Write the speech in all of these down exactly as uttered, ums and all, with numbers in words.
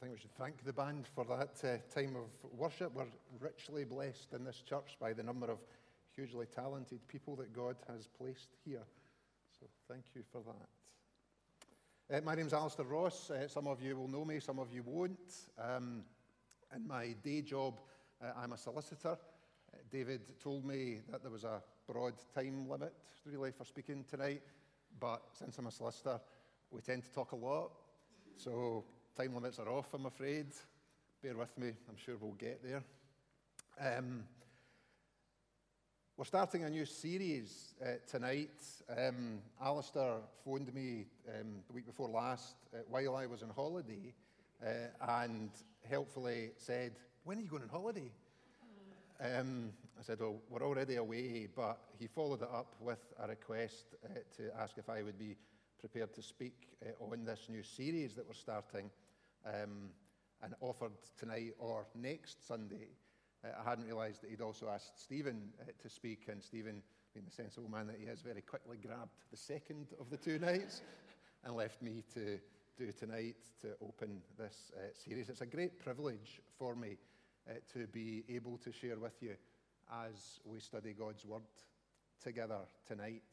think we should thank the band for that uh, time of worship. We're richly blessed in this church by the number of hugely talented people that God has placed here. So thank you for that. Uh, my name's Alistair Ross. Uh, some of you will know me, some of you won't. Um, in my day job, uh, I'm a solicitor. Uh, David told me that there was a broad time limit, really, for speaking tonight. But since I'm a solicitor, we tend to talk a lot. So time limits are off, I'm afraid. Bear with me, I'm sure we'll get there. Um, we're starting a new series uh, tonight. Um, Alistair phoned me um, the week before last uh, while I was on holiday uh, and helpfully said, "When are you going on holiday?" Um, I said, "Well, we're already away," but he followed it up with a request uh, to ask if I would be prepared to speak uh, on this new series that we're starting, um, and offered tonight or next Sunday. Uh, I hadn't realised that he'd also asked Stephen uh, to speak, and Stephen, being the sensible man that he is, very quickly grabbed the second of the two nights and left me to do tonight to open this uh, series. It's a great privilege for me uh, to be able to share with you as we study God's Word together tonight.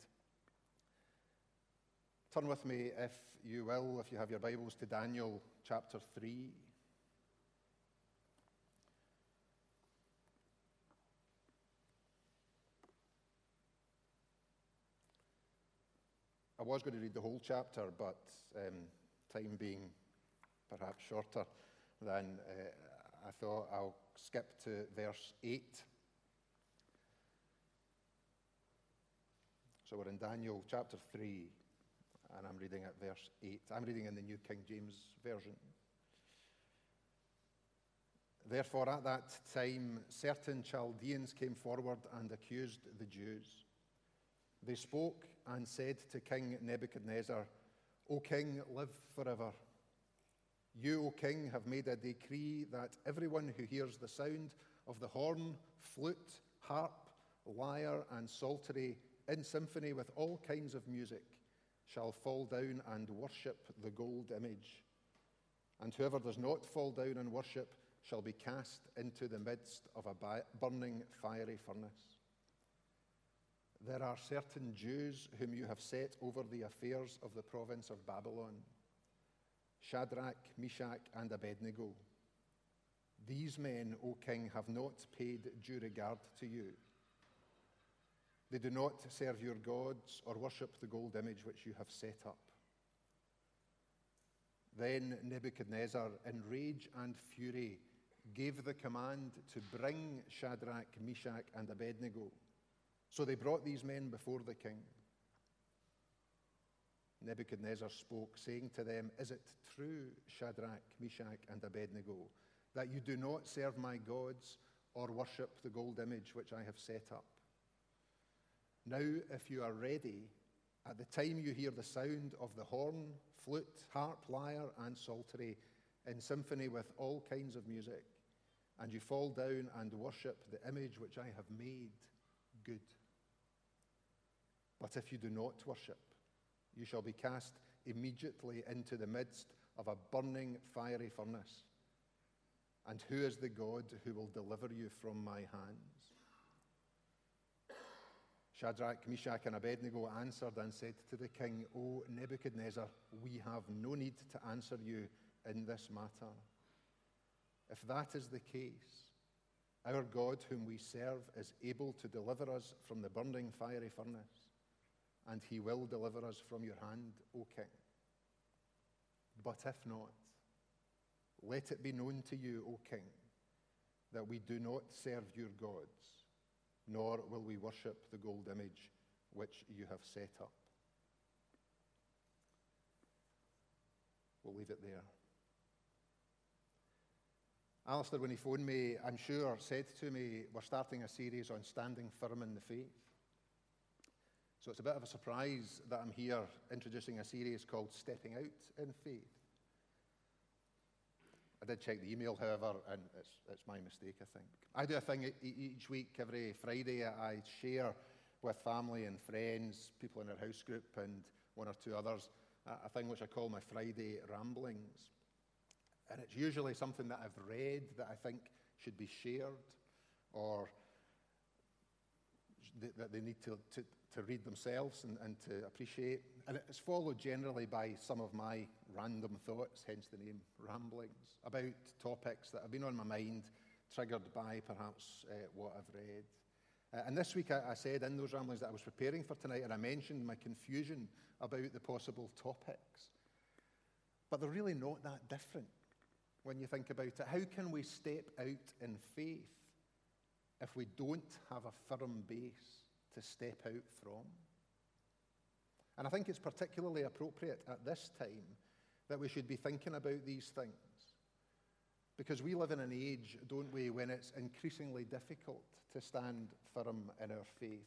Turn with me, if you will, if you have your Bibles, to Daniel chapter three. I was going to read the whole chapter, but um, time being perhaps shorter than uh, I thought, I'll skip to verse eight. So we're in Daniel chapter three. And I'm reading at verse eight. I'm reading in the New King James Version. Therefore, at that time, certain Chaldeans came forward and accused the Jews. They spoke and said to King Nebuchadnezzar, "O king, live forever. You, O king, have made a decree that everyone who hears the sound of the horn, flute, harp, lyre, and psaltery in symphony with all kinds of music shall fall down and worship the gold image. And whoever does not fall down and worship shall be cast into the midst of a burning fiery furnace. There are certain Jews whom you have set over the affairs of the province of Babylon, Shadrach, Meshach, and Abednego. These men, O king, have not paid due regard to you. They do not serve your gods or worship the gold image which you have set up." Then Nebuchadnezzar, in rage and fury, gave the command to bring Shadrach, Meshach, and Abednego. So they brought these men before the king. Nebuchadnezzar spoke, saying to them, "Is it true, Shadrach, Meshach, and Abednego, that you do not serve my gods or worship the gold image which I have set up? Now, if you are ready, at the time you hear the sound of the horn, flute, harp, lyre, and psaltery, in symphony with all kinds of music, and you fall down and worship the image which I have made, good. But if you do not worship, you shall be cast immediately into the midst of a burning fiery furnace. And who is the God who will deliver you from my hands?" Shadrach, Meshach, and Abednego answered and said to the king, "O Nebuchadnezzar, we have no need to answer you in this matter. If that is the case, our God whom we serve is able to deliver us from the burning fiery furnace, and he will deliver us from your hand, O king. But if not, let it be known to you, O king, that we do not serve your gods, nor will we worship the gold image which you have set up." We'll leave it there. Alistair, when he phoned me, I'm sure, said to me, we're starting a series on standing firm in the faith. So it's a bit of a surprise that I'm here introducing a series called Stepping Out in Faith. I did check the email, however, and it's, it's my mistake, I think. I do a thing e- each week, every Friday. I share with family and friends, people in our house group, and one or two others, a thing which I call my Friday ramblings. And it's usually something that I've read that I think should be shared, or th- that they need to, to, to read themselves and, and to appreciate. And it's followed generally by some of my random thoughts, hence the name Ramblings, about topics that have been on my mind, triggered by perhaps uh, what I've read. Uh, and this week I, I said in those ramblings that I was preparing for tonight, and I mentioned my confusion about the possible topics. But they're really not that different when you think about it. How can we step out in faith if we don't have a firm base to step out from? And I think it's particularly appropriate at this time that we should be thinking about these things. Because we live in an age, don't we, when it's increasingly difficult to stand firm in our faith.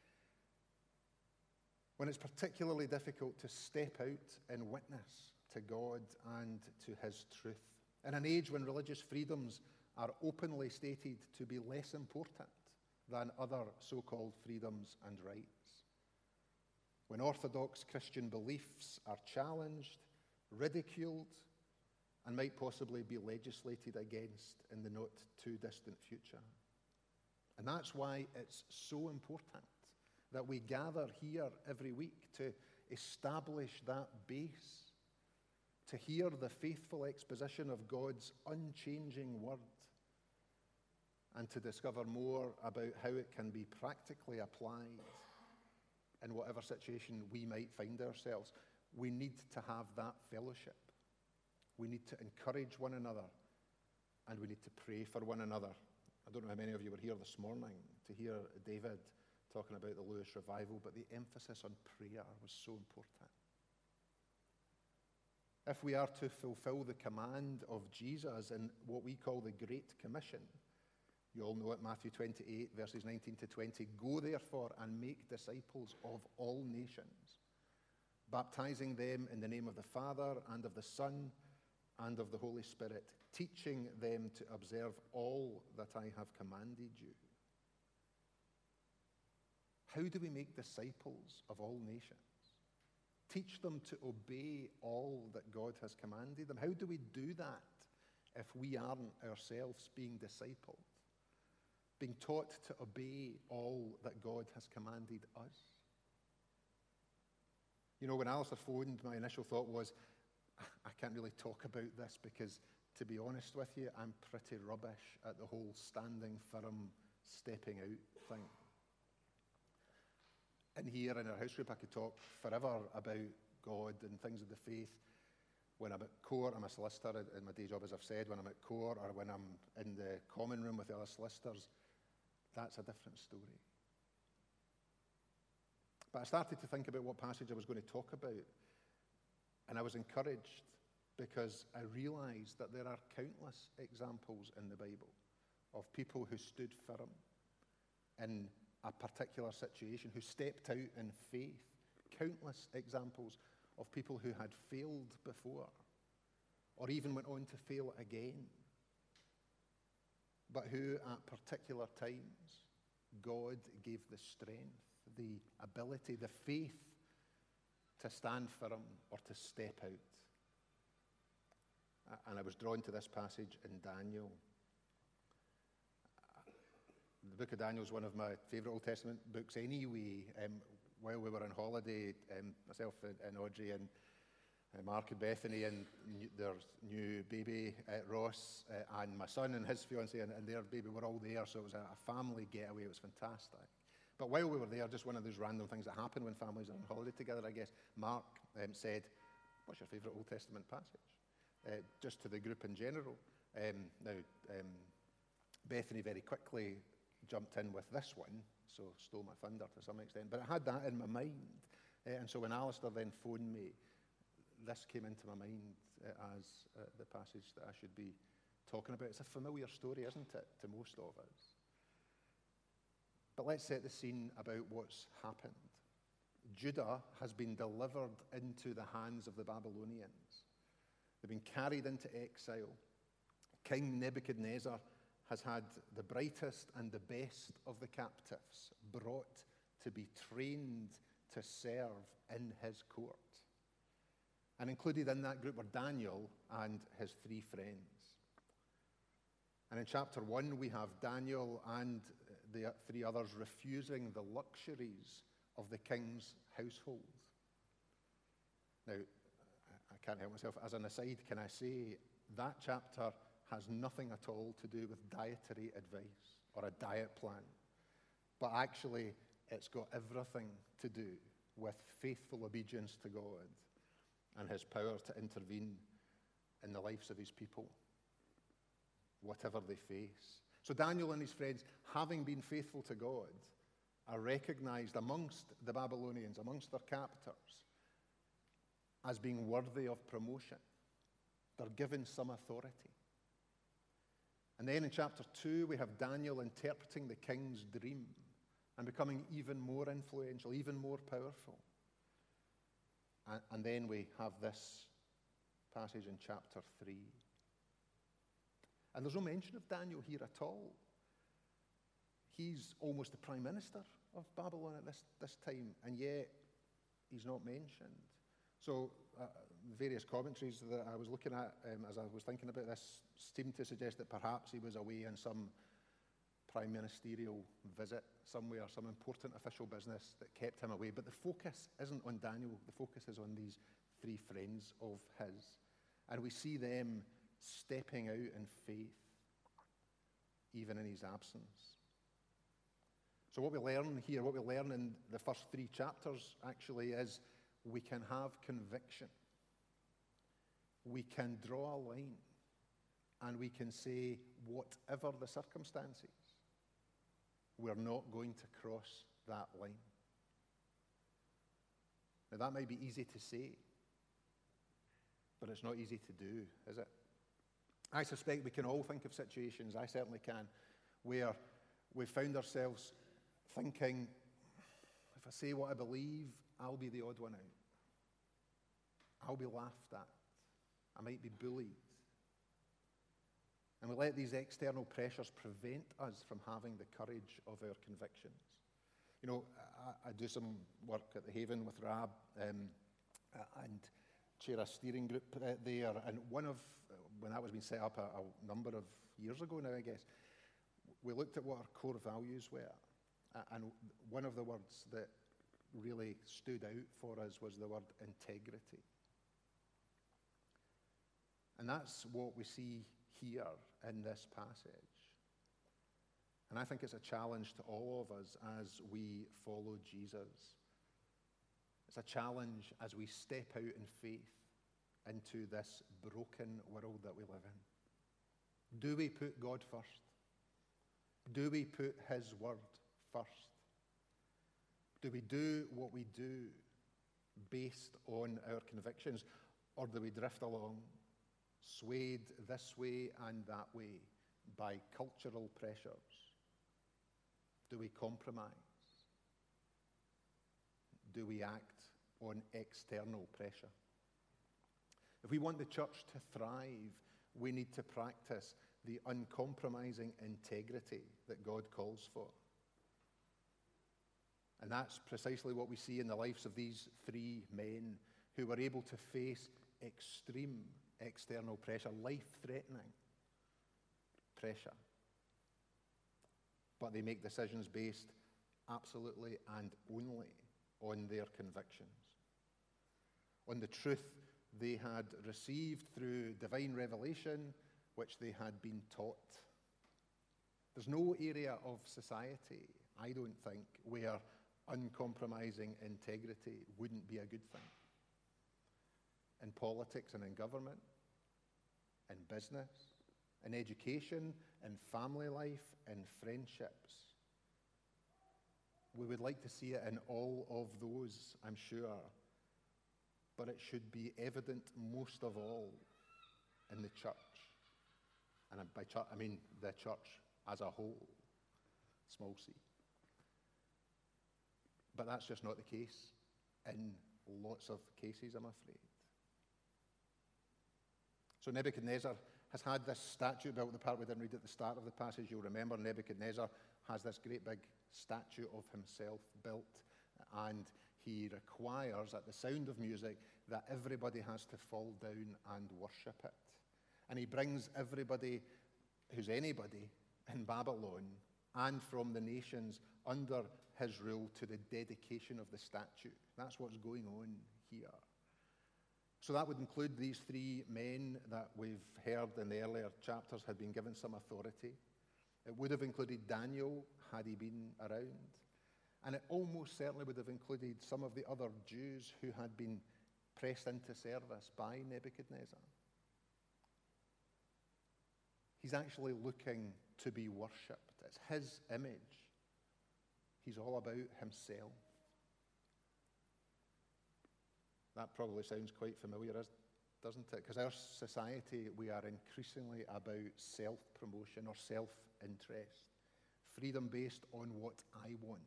When it's particularly difficult to step out in witness to God and to his truth. In an age when religious freedoms are openly stated to be less important than other so-called freedoms and rights. When orthodox Christian beliefs are challenged, ridiculed, and might possibly be legislated against in the not too distant future. And that's why it's so important that we gather here every week to establish that base, to hear the faithful exposition of God's unchanging word, and to discover more about how it can be practically applied in whatever situation we might find ourselves. We need to have that fellowship. We need to encourage one another, and we need to pray for one another. I don't know how many of you were here this morning to hear David talking about the Lewis revival, but the emphasis on prayer was so important. If we are to fulfill the command of Jesus in what we call the Great Commission, you all know it, Matthew twenty-eight, verses nineteen to twenty, go therefore and make disciples of all nations, baptizing them in the name of the Father and of the Son and of the Holy Spirit, teaching them to observe all that I have commanded you. How do we make disciples of all nations? Teach them to obey all that God has commanded them. How do we do that if we aren't ourselves being discipled, being taught to obey all that God has commanded us? You know, when Alistair phoned, my initial thought was, I can't really talk about this because, to be honest with you, I'm pretty rubbish at the whole standing firm, stepping out thing. And here in our house group, I could talk forever about God and things of the faith. When I'm at court, I'm a solicitor in my day job, as I've said. When I'm at court or when I'm in the common room with the other solicitors, that's a different story. But I started to think about what passage I was going to talk about. And I was encouraged because I realized that there are countless examples in the Bible of people who stood firm in a particular situation, who stepped out in faith. Countless examples of people who had failed before, or even went on to fail again, but who at particular times God gave the strength, the ability, the faith to stand firm or to step out. And I was drawn to this passage in Daniel. The book of Daniel is one of my favourite Old Testament books anyway. Um, while we were on holiday, um, myself and, and Audrey and uh, Mark and Bethany and new, their new baby, uh, Ross, uh, and my son and his fiancée and, and their baby were all there, so it was a, a family getaway. It was fantastic. But while we were there, just one of those random things that happen when families are on holiday together, I guess, Mark um, said, what's your favourite Old Testament passage? Uh, just to the group in general. Um, now, um, Bethany very quickly jumped in with this one, so stole my thunder to some extent, but I had that in my mind. Uh, and so when Alistair then phoned me, this came into my mind uh, as uh, the passage that I should be talking about. It's a familiar story, isn't it, to most of us? But let's set the scene about what's happened. Judah has been delivered into the hands of the Babylonians. They've been carried into exile. King Nebuchadnezzar has had the brightest and the best of the captives brought to be trained to serve in his court. And included in that group were Daniel and his three friends. And in chapter one, we have Daniel and the three others refusing the luxuries of the king's household. Now, I can't help myself. As an aside, can I say that chapter has nothing at all to do with dietary advice or a diet plan, but actually it's got everything to do with faithful obedience to God and his power to intervene in the lives of his people, whatever they face. So Daniel and his friends, having been faithful to God, are recognized amongst the Babylonians, amongst their captors, as being worthy of promotion. They're given some authority. And then in chapter two, we have Daniel interpreting the king's dream and becoming even more influential, even more powerful. And, and then we have this passage in chapter three. And there's no mention of Daniel here at all. He's almost the prime minister of Babylon at this, this time, and yet he's not mentioned. So uh, various commentaries that I was looking at um, as I was thinking about this seem to suggest that perhaps he was away on some prime ministerial visit somewhere, some important official business that kept him away. But the focus isn't on Daniel. The focus is on these three friends of his. And we see them stepping out in faith, even in his absence. So what we learn here, what we learn in the first three chapters actually is we can have conviction. We can draw a line, and we can say, whatever the circumstances, we're not going to cross that line. Now, that might be easy to say, but it's not easy to do, is it? I suspect we can all think of situations, I certainly can, where we've found ourselves thinking, if I say what I believe, I'll be the odd one out. I'll be laughed at. I might be bullied. And we let these external pressures prevent us from having the courage of our convictions. You know, I, I do some work at the Haven with Rab um, and chair a steering group uh, there. And one of, when that was being set up a, a number of years ago now, I guess, we looked at what our core values were. Uh, and one of the words that really stood out for us was the word integrity. And that's what we see here in this passage. And I think it's a challenge to all of us as we follow Jesus. It's a challenge as we step out in faith into this broken world that we live in. Do we put God first? Do we put his word first? Do we do what we do based on our convictions, or do we drift along, swayed this way and that way by cultural pressures? Do we compromise? Do we act on external pressure? If we want the church to thrive, we need to practice the uncompromising integrity that God calls for. And that's precisely what we see in the lives of these three men who were able to face extreme external pressure, life-threatening pressure. But they make decisions based absolutely and only on their convictions, on the truth they had received through divine revelation, which they had been taught. There's no area of society, I don't think, where uncompromising integrity wouldn't be a good thing. In politics and in government, in business, in education, in family life, in friendships. We would like to see it in all of those, I'm sure, but it should be evident most of all in the church. And by church, I mean the church as a whole, small c. But that's just not the case in lots of cases, I'm afraid. So Nebuchadnezzar has had this statue built. The part we didn't read at the start of the passage, you'll remember Nebuchadnezzar has this great big statue of himself built, and he requires, at the sound of music, that everybody has to fall down and worship it. And he brings everybody who's anybody in Babylon and from the nations under his rule to the dedication of the statue. That's what's going on here. So that would include these three men that we've heard in the earlier chapters had been given some authority. It would have included Daniel had he been around. And it almost certainly would have included some of the other Jews who had been pressed into service by Nebuchadnezzar. He's actually looking to be worshipped. It's his image. He's all about himself. That probably sounds quite familiar, doesn't it? Because our society, we are increasingly about self-promotion or self-interest. Freedom based on what I want.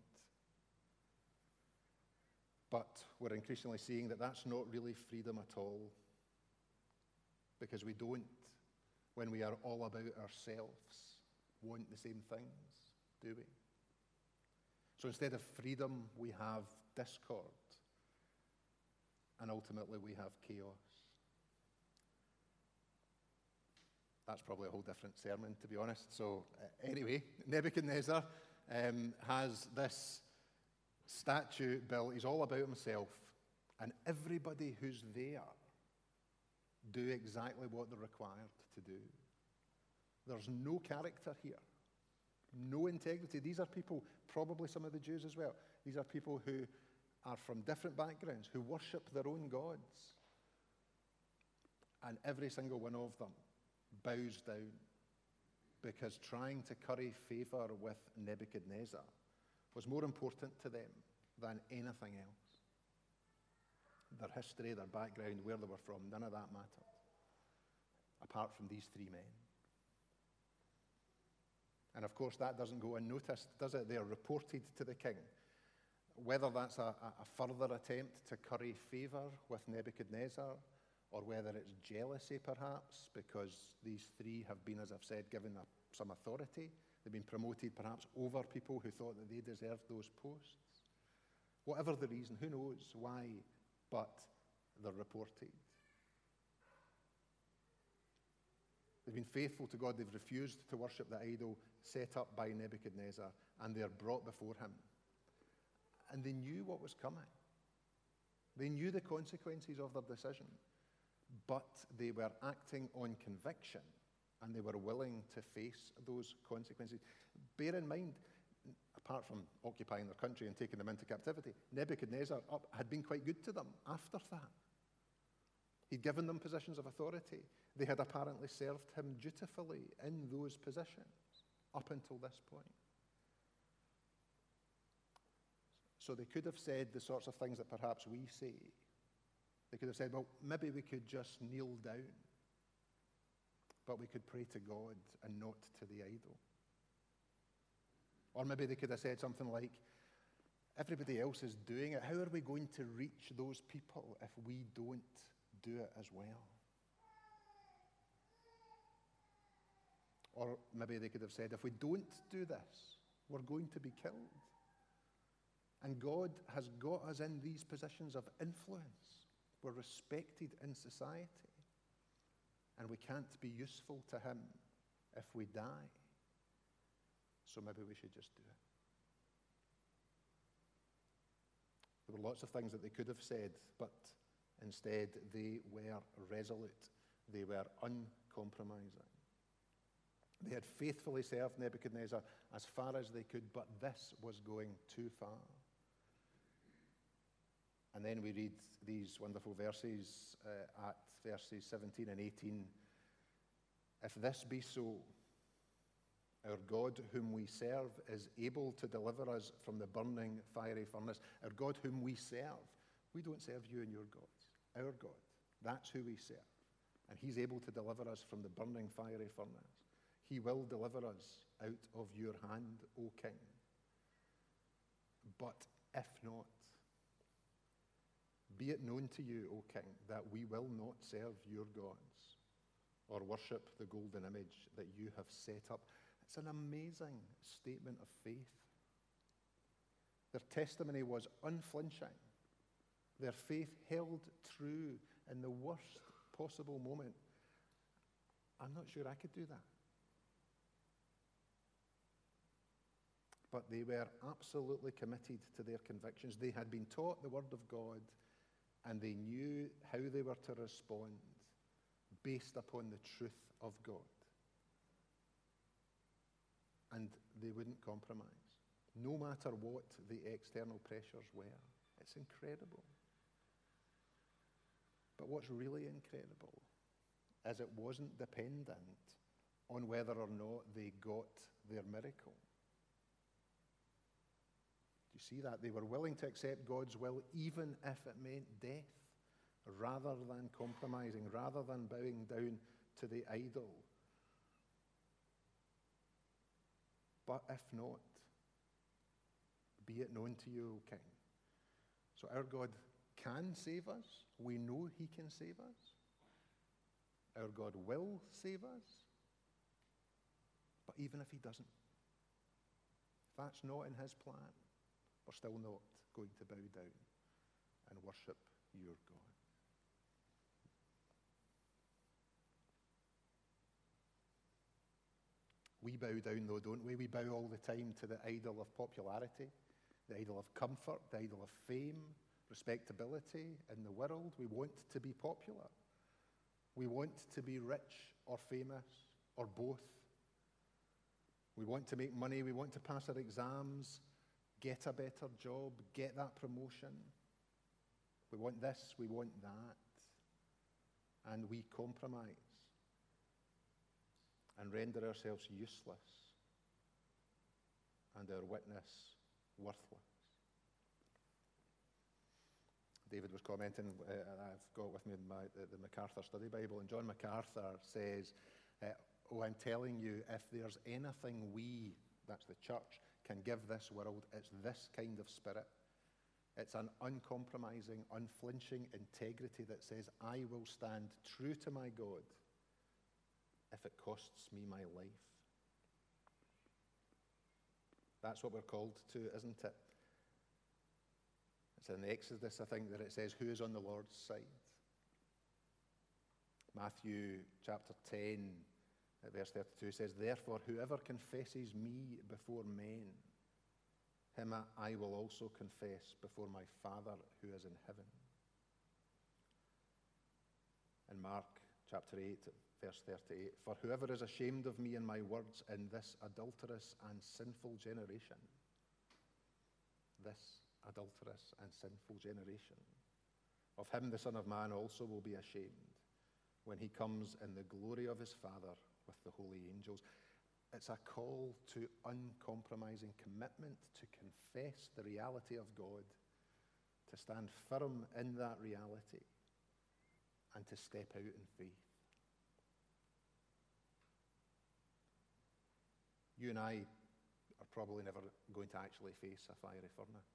But we're increasingly seeing that that's not really freedom at all. Because we don't, when we are all about ourselves, want the same things, do we? So instead of freedom, we have discord. And ultimately, we have chaos. That's probably a whole different sermon, to be honest. So uh, anyway, Nebuchadnezzar um, has this statue built. He's all about himself. And everybody who's there do exactly what they're required to do. There's no character here. No integrity. These are people, probably some of the Jews as well. These are people who are from different backgrounds, who worship their own gods. And every single one of them bows down because trying to curry favor with Nebuchadnezzar was more important to them than anything else. Their history, their background, where they were from, none of that mattered, apart from these three men. And of course, that doesn't go unnoticed, does it? They are reported to the king. Whether that's a, a further attempt to curry favor with Nebuchadnezzar, or whether it's jealousy, perhaps, because these three have been, as I've said, given a, some authority. They've been promoted, perhaps, over people who thought that they deserved those posts. Whatever the reason, who knows why, but they're reported. They've been faithful to God. They've refused to worship the idol set up by Nebuchadnezzar, and they're brought before him. And they knew what was coming. They knew the consequences of their decision, but they were acting on conviction, and they were willing to face those consequences. Bear in mind, apart from occupying their country and taking them into captivity, Nebuchadnezzar up, had been quite good to them after that. He'd given them positions of authority. They had apparently served him dutifully in those positions up until this point. So they could have said the sorts of things that perhaps we say. They could have said, well, maybe we could just kneel down, but we could pray to God and not to the idol. Or maybe they could have said something like, everybody else is doing it. How are we going to reach those people if we don't do it as well? Or maybe they could have said, if we don't do this, we're going to be killed. And God has got us in these positions of influence. We're respected in society. And we can't be useful to him if we die. So maybe we should just do it. There were lots of things that they could have said, but instead they were resolute. They were uncompromising. They had faithfully served Nebuchadnezzar as far as they could, but this was going too far. And then we read these wonderful verses uh, at verses seventeen and eighteen. If this be so, our God whom we serve is able to deliver us from the burning fiery furnace. Our God whom we serve. We don't serve you and your gods. Our God. That's who we serve. And he's able to deliver us from the burning fiery furnace. He will deliver us out of your hand, O king. But if not, be it known to you, O king, that we will not serve your gods or worship the golden image that you have set up. It's an amazing statement of faith. Their testimony was unflinching. Their faith held true in the worst possible moment. I'm not sure I could do that. But they were absolutely committed to their convictions. They had been taught the Word of God, and they knew how they were to respond based upon the truth of God. And they wouldn't compromise, no matter what the external pressures were. It's incredible. But what's really incredible is it wasn't dependent on whether or not they got their miracle. Do you see that? They were willing to accept God's will even if it meant death, rather than compromising, rather than bowing down to the idol. But if not, be it known to you, O King. So our God can save us. We know he can save us. Our God will save us. But even if he doesn't, if that's not in his plan, we're still not going to bow down and worship your God. We bow down, though, don't we? We bow all the time to the idol of popularity, the idol of comfort, the idol of fame, respectability in the world. We want to be popular. We want to be rich or famous or both. We want to make money. We want to pass our exams, get a better job, get that promotion. We want this, we want that. And we compromise and render ourselves useless and our witness worthless. David was commenting, uh, I've got with me my, the, the MacArthur Study Bible, and John MacArthur says, uh, oh, I'm telling you, if there's anything we, that's the church, can give this world, it's this kind of spirit. It's an uncompromising, unflinching integrity that says, I will stand true to my God if it costs me my life. That's what we're called to, isn't it? It's in Exodus, I think, that it says, who is on the Lord's side? Matthew chapter ten, at verse thirty-two says, therefore, whoever confesses me before men, him I will also confess before my Father who is in heaven. In Mark chapter eight, verse thirty-eight, for whoever is ashamed of me and my words in this adulterous and sinful generation, this adulterous and sinful generation, of him the Son of Man also will be ashamed when he comes in the glory of his Father with the holy angels. It's a call to uncompromising commitment to confess the reality of God, to stand firm in that reality, and to step out in faith. You and I are probably never going to actually face a fiery furnace.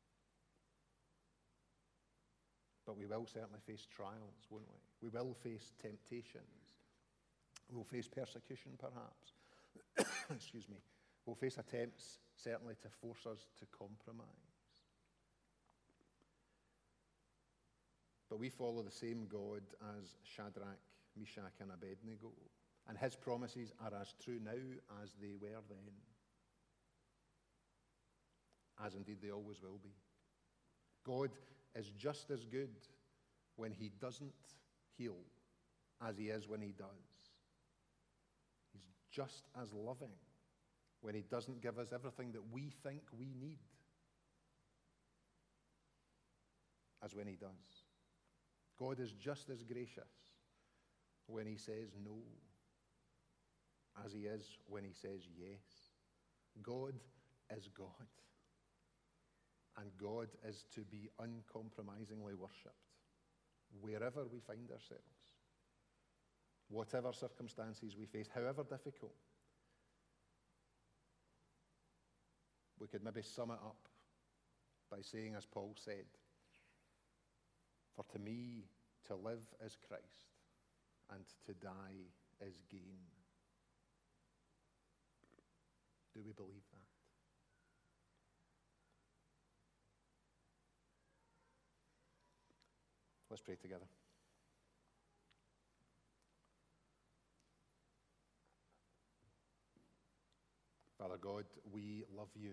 But we will certainly face trials, won't we? We will face temptations. We'll face persecution, perhaps. Excuse me. We'll face attempts, certainly, to force us to compromise. But we follow the same God as Shadrach, Meshach, and Abednego. And his promises are as true now as they were then. As indeed they always will be. God is just as good when he doesn't heal as he is when he does. He's just as loving when he doesn't give us everything that we think we need as when he does. God is just as gracious when he says no as he is when he says yes. God is God. And God is to be uncompromisingly worshipped wherever we find ourselves. Whatever circumstances we face, however difficult. We could maybe sum it up by saying, as Paul said, for to me to live is Christ, and to die is gain. Do we believe that? Let's pray together. Father God, we love you.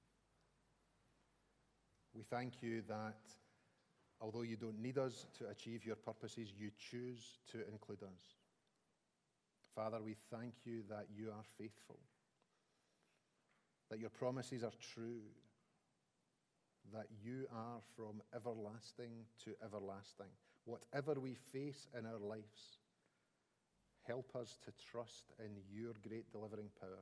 We thank you that although you don't need us to achieve your purposes, you choose to include us. Father, we thank you that you are faithful, that your promises are true, that you are from everlasting to everlasting. Whatever we face in our lives, help us to trust in your great delivering power.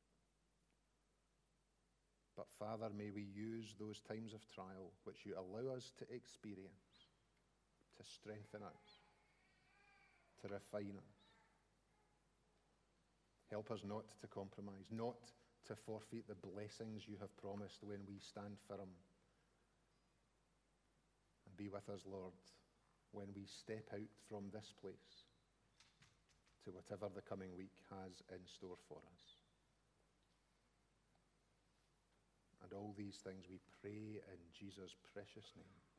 But Father, may we use those times of trial which you allow us to experience to strengthen us, to refine us. Help us not to compromise, not to forfeit the blessings you have promised when we stand firm. And be with us, Lord, when we step out from this place to whatever the coming week has in store for us. And all these things we pray in Jesus' precious name.